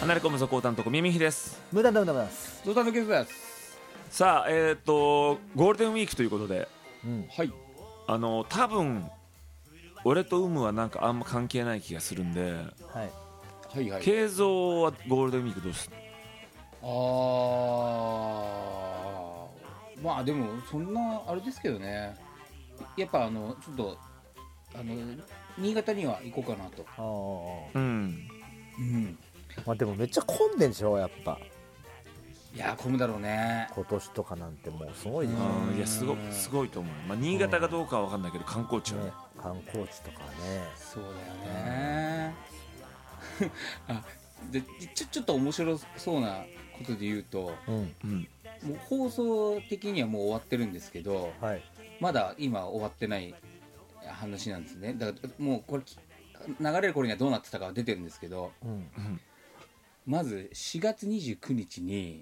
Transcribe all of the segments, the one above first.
離れ込むぞコータンとこみみひです。 無駄です。 ゾウタンのケースです。 さあゴールデンウィークということで、 はい。 多分俺とウムはなんかあんま関係ない気がするんで、 はいはいはい。 慶三はゴールデンウィークどうする？ まあでもそんなあれですけどね。やっぱちょっと新潟には行こうかなと。 ああ、 うんうん。 まあでもめっちゃ混んでんでしょやっぱいやー混むだろうね。 今年とかなんてもうすごいでしょ、 いやすごいと思う。まあ、新潟がどうかは分かんないけど観光地はね。 ね、観光地とかね。 そうだよね。でちょっと面白そうなことで言うと、 うんもう放送的にはもう終わってるんですけど、 はいまだ今終わってない話なんですね。だからもうこれ流れる頃にはどうなってたかは出てるんですけど、まず4月29日に、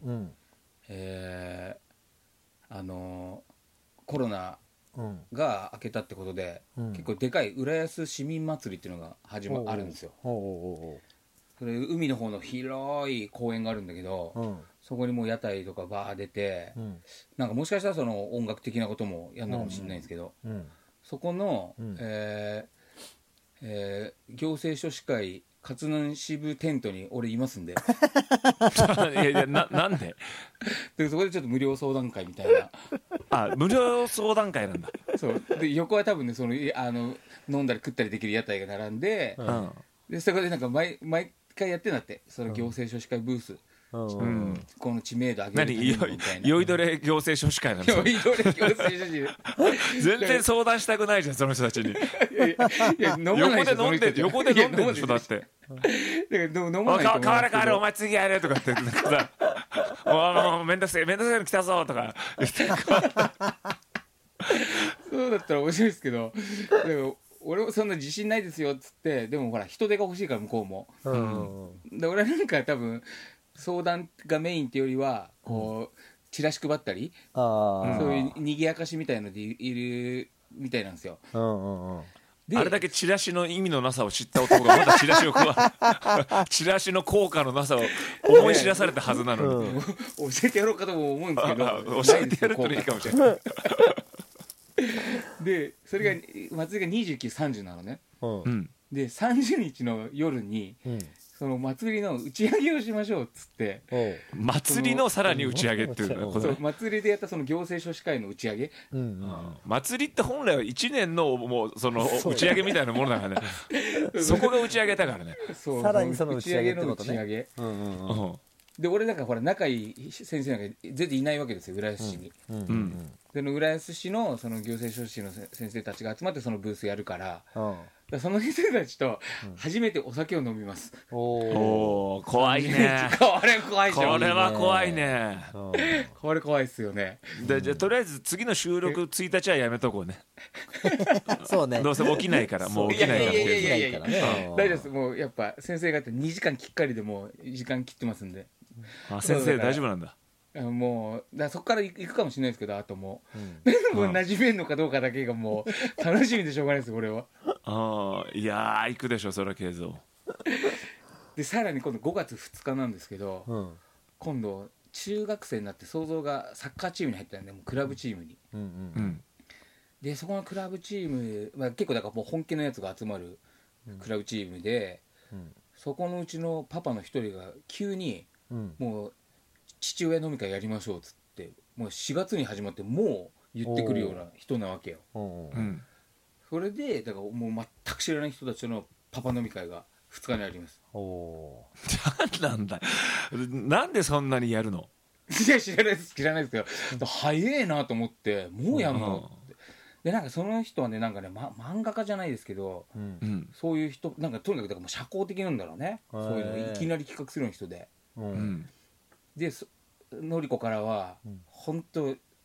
コロナが明けたってことで、結構でかい浦安市民祭りっていうのがあるんですよ。それ海の方の広い公園があるんだけど、そこにもう屋台とかバー出て、なんかもしかしたらその音楽的なこともやるのかもしれないんですけど、そこの、行政書士会勝南支部テントに俺いますんでいやなんででそこでちょっと無料相談会みたいな無料相談会なんだ。 そうで横は多分ね飲んだり食ったりできる屋台が並んで、でそこでなんか毎回やってんだって、その行政書士会ブース、この知名度上げるためにみたいな。 酔いどれ行政書士会なんですよ。 酔いどれ行政書士全然相談したくないじゃんその人たちに。 いや飲まないでしょ、 横で飲んでるでしょだって。 だから飲まないと思うんですけど、 変われお前次やれとかってなんかさもうめんどくせえの来たぞとかそうだったら面白いですけど、でも俺もそんな自信ないですよっつって、でもほら人手が欲しいから向こうも、で俺なんか多分相談がメインっていうよりはこうチラシ配ったり、そういう賑やかしみたいのでいるみたいなんですよ。 あれだけチラシの意味のなさを知った男がまだチラシの効果のなさを思い知らされたはずなのに、 教えてやろうかとも思うんですけど教えてやるといいかもしれない。 でそれが祭りが29、30なのね、で30日の夜に、その祭りの打ち上げをしましょうっつって、 祭りのさらに打ち上げっていうことね。 祭りでやったその行政書士会の打ち上げ、 祭りって本来は1年のもうその打ち上げみたいなものだからね。そこが打ち上げだからね。 さらにその打ち上げってことね。 で俺だからほら仲いい先生なんか全然いないわけですよ浦安市に。で浦安市のその行政書士の先生たちが集まってそのブースやるから、その先生たちと初めてお酒を飲みます。 おー怖いね。 これ怖いでしょ。 これは怖いね。 これ怖いっすよね。 じゃあとりあえず次の収録1日はやめとこうね。 そうね。 どうせ起きないからもう起きないから。 いや大丈夫です。もうやっぱ先生方2時間きっかりでもう時間切ってますんで。 先生大丈夫なんだ。 もうそこから行くかもしれないですけど、あともう馴染めんのかどうかだけがもう楽しみでしょうがないです俺は。 いや行くでしょそれは慶三。 でさらに今度5月2日なんですけど、今度中学生になって想像がサッカーチームに入ったんで、もうクラブチームに、でそこのクラブチーム、結構だからもう本気のやつが集まるクラブチームで、そこのうちのパパの一人が急に、もう父親飲み会やりましょうっつって、もう4月に始まってもう言ってくるような人なわけよ。それでだからもう全く知らない人たちのパパ飲み会が2日にあります。 なんだなんでそんなにやるの？ いや知らないですけど、早えなと思って、もうやんのって。でなんかその人はね、なんかね、漫画家じゃないですけど、そういう人なんかとにかくだからもう社交的なんだろうね。そういうのいきなり企画するような人で、でのりこからは本当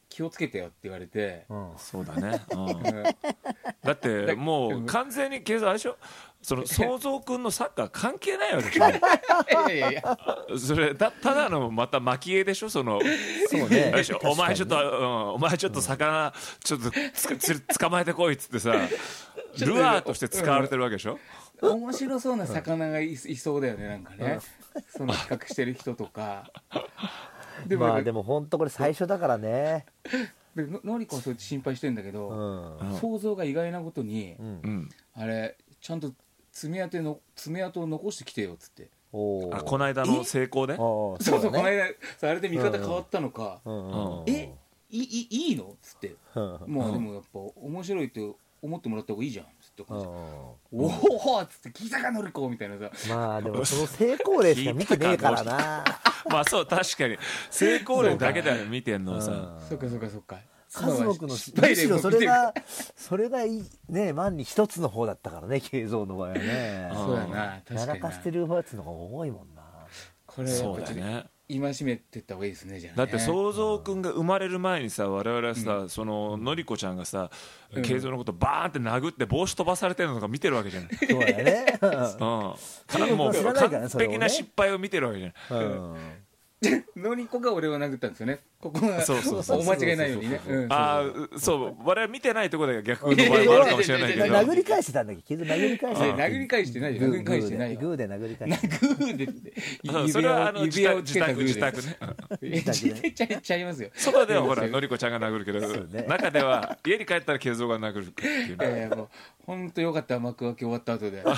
気をつけてよって言われて、 そうだね、だってもう完全にあれでしょ、その想像くんのサッカー関係ないわけでしょいやそれただのまた蒔絵でしょ、そうね、でしょ、お前ちょっと魚ちょっと捕まえてこいっつってさルアーとして使われてるわけでしょ。 面白そうな魚がいそうだよね、なんかね、その企画してる人とか。 でも本当これ最初だからね。 でのりこはそう心配してんだけど、想像が意外なことに、あれちゃんと爪痕を残してきてよっつって。 この間の成功で、 そうこの間あれで見方変わったのか、いいのっつって、もうでもやっぱ面白いって思ってもらった方がいいじゃんっつって、おおっつって聞いたかのりこみたいなさ。 まあでもその成功例しか見てねえからなまあそう、確かに成功例だけだよ見てんのさ。 そっか数多くのむしろそれがね万に一つの方だったからね、慶三の場合はね。 そうやな、確かにやらかしてるやつの方が多いもんな。 これそうだね、戒めてった方がいいですね。じゃあね、 だって想像くんが生まれる前にさ、我々はさ、そののりこちゃんがさ慶三のことバーンって殴って帽子飛ばされてるのとか見てるわけじゃない。 そうだね、 もう完璧な失敗を見てるわけじゃない。 のりこが俺を殴ったんですよね。ここがお間違いないようにね。 そう我々見てないところで逆の場合もあるかもしれないけど、 殴り返してたんだけど、殴り返してないよ。殴り返してないよ。 グーで殴り返して。 グーでってそれは指輪をつけたグーで。 自宅ね。 ちゃいますよ。 外ではほらのりこちゃんが殴るけど、中では家に帰ったら慶三が殴るっていうね。 もう本当よかった、幕開け終わった後で。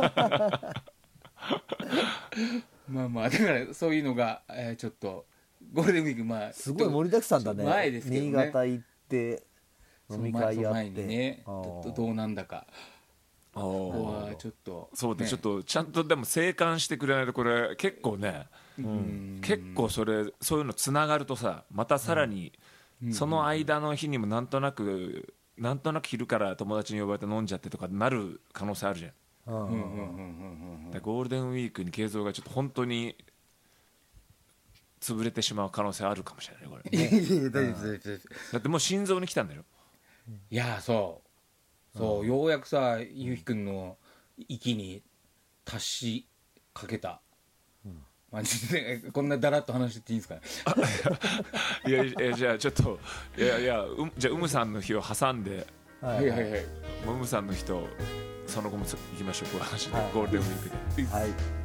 まあだからそういうのがちょっとゴールデンウィークすごい盛りだくさんだね。 前ですけどね、 新潟行って飲み会やって、 前にね、どうなんだか。ちょっとそうで、ちょっとちゃんとでも静観してくれないとこれ結構ね、結構そういうのつながるとさ、またさらにその間の日にもなんとなく昼から友達に呼ばれて飲んじゃってとかなる可能性あるじゃん。ゴールデンウィークに慶三がちょっと本当に潰れてしまう可能性あるかもしれないこれ。だってもう心臓に来たんだよ。 いやそうようやくさ、ゆうひくんの息に達しかけた。マジでこんなだらっと話してていいんですかね。 いやじゃあちょっとじゃあうむさんの日を挟んで、うむさんの日とその後も行きましょう、この話で、ゴールデンウィークで。